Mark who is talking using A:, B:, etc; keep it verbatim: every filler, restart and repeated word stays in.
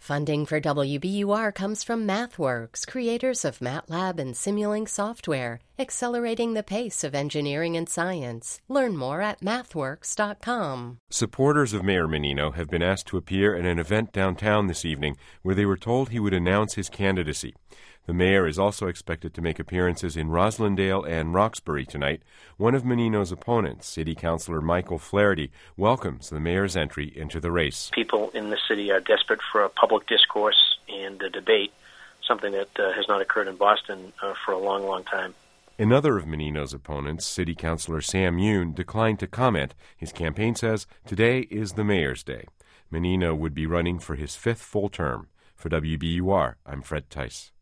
A: Funding for W B U R comes from MathWorks, creators of MATLAB and Simulink software, accelerating the pace of engineering and science. Learn more at mathworks dot com.
B: Supporters of Mayor Menino have been asked to appear at an event downtown this evening where they were told he would announce his candidacy. The mayor is also expected to make appearances in Roslindale and Roxbury tonight. One of Menino's opponents, City Councilor Michael Flaherty, welcomes the mayor's entry into the race.
C: People in the city are desperate for a public discourse and a debate, something that uh, has not occurred in Boston uh, for a long, long time.
B: Another of Menino's opponents, City Councilor Sam Yoon, declined to comment. His campaign says today is the mayor's day. Menino would be running for his fifth full term. For W B U R, I'm Fred Tice.